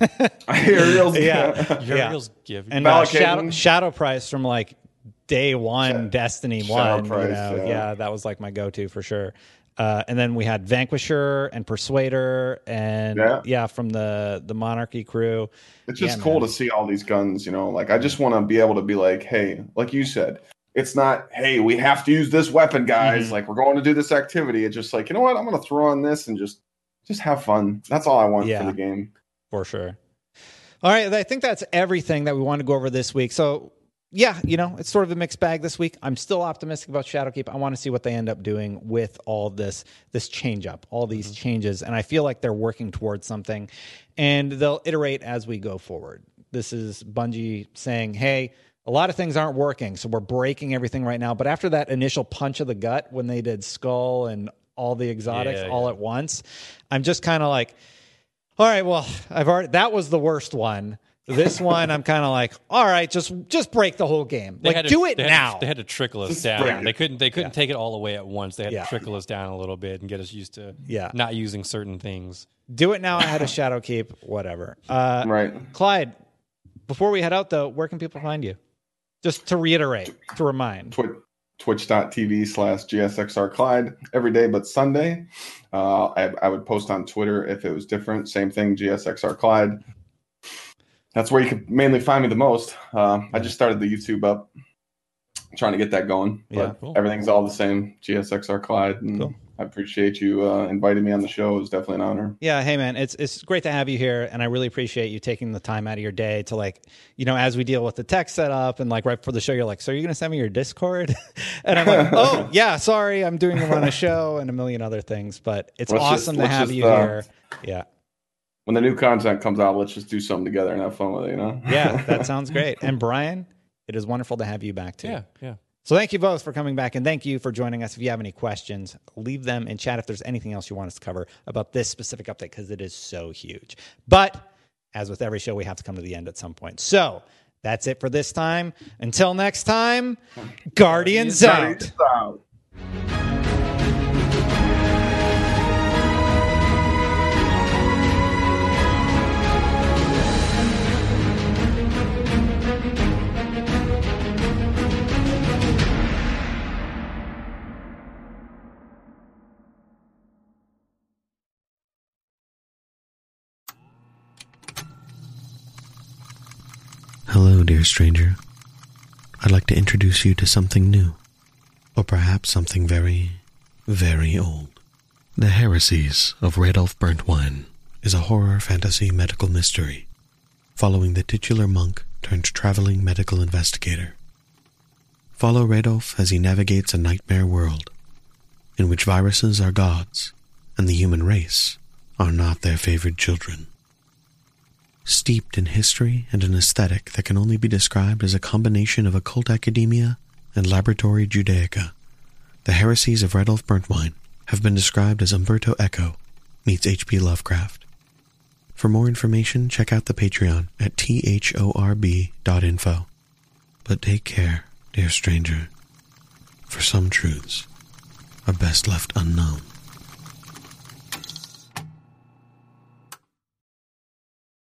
Aerials. Yeah. Uriel's give. And uh, Valakane. Shadow, Shadow Price from like day one, Sha- Destiny Shadow one. Price, you know? yeah. yeah. that was like my go-to for sure. Uh, and then we had Vanquisher and Persuader, and yeah, Yeah. from the the Monarchy crew. It's just Yeah, cool man. to see all these guns, you know. Like I just want to be able to be like, hey, like you said, it's not, hey, we have to use this weapon, guys. Mhm. Like we're going to do this activity. It's just like, you know what? I'm going to throw on this and just just have fun. That's all I want Yeah. for the game. For sure. All right, I think that's everything that we want to go over this week. So, yeah, you know, it's sort of a mixed bag this week. I'm still optimistic about Shadowkeep. I want to see what they end up doing with all this this change up, all these Mm-hmm. changes, and I feel like they're working towards something, and they'll iterate as we go forward. This is Bungie saying, "Hey, a lot of things aren't working, so we're breaking everything right now." But after that initial punch of the gut when they did Skull and all the exotics Yeah, all yeah. at once, I'm just kind of like, all right, well, I've already that was the worst one. This one, I'm kind of like, all right, just just break the whole game. They Like, had to- do it they had now. To, they had to trickle us Just break down. it. They couldn't. They couldn't Yeah. take it all away at once. They had Yeah. to trickle us down a little bit and get us used to Yeah. not using certain things. Do it now ahead of Shadowkeep, whatever. Uh, Right. Clyde, before we head out, though, where can people find you? Just to reiterate, to remind. Twitch, twitch.tv slash GSXR Clyde every day but Sunday. Uh, I, I would post on Twitter if it was different. Same thing, G S X R Clyde. That's where you can mainly find me the most. Uh, I just started the YouTube up, trying to get that going. But Yeah, cool. everything's all the same, G S X R Clyde. And Cool. I appreciate you uh, inviting me on the show. It was definitely an honor. Yeah, hey man, it's it's great to have you here, and I really appreciate you taking the time out of your day to, like, you know, as we deal with the tech setup and like right before the show, you're like, so are you going to send me your Discord? And I'm like, oh yeah, sorry, I'm doing run a show and a million other things, but it's Let's awesome just- to let's have just, you uh, here. Yeah, When the new content comes out, let's just do something together and have fun with it, you know? yeah, that sounds great. And Brian, it is wonderful to have you back too. Yeah, yeah. So thank you both for coming back, and thank you for joining us. If you have any questions, leave them in chat if there's anything else you want us to cover about this specific update, because it is so huge. But as with every show, we have to come to the end at some point. So that's it for this time. Until next time, Guardians out. Out. Hello, dear stranger. I'd like to introduce you to something new, or perhaps something very, very old. The Heresies of Radolf Burntwine is a horror fantasy medical mystery, following the titular monk turned traveling medical investigator. Follow Radolf as he navigates a nightmare world, in which viruses are gods, and the human race are not their favored children. Steeped in history and an aesthetic that can only be described as a combination of occult academia and laboratory Judaica, the Heresies of Radolf Burntwine have been described as Umberto Eco meets H P Lovecraft. For more information, check out the Patreon at thorb dot info. But take care, dear stranger, for some truths are best left unknown.